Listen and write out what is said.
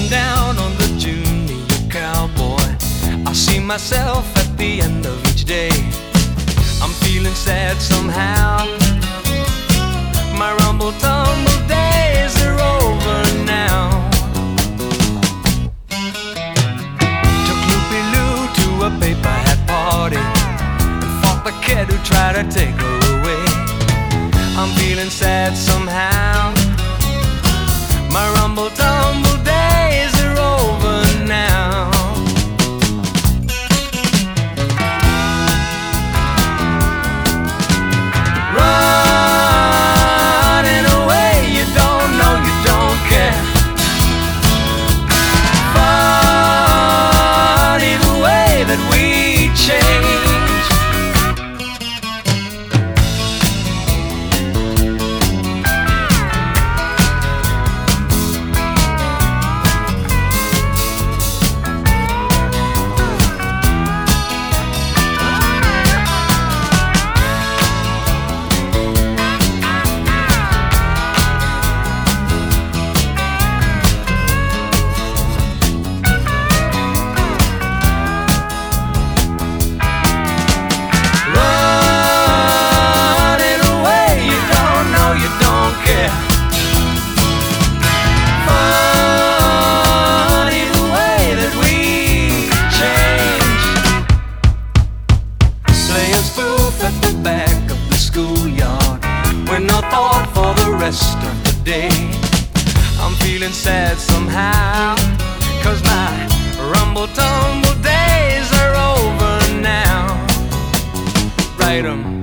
Looking down on the junior cowboy, I see myself at the end of each day. I'm feeling sad somehow. My rumble tumble days are over now. Took Loopy Lou to a paper hat party and fought the kid who tried to take her away. I'm feeling sad somehow. My rumble tumble days are over now. Running away, you don't know, you don't care. Funny the way that we change. At the back of the schoolyard, with no thought for the rest of the day. I'm feeling sad somehow, 'cause my rumble tumble days are over now. Write 'em.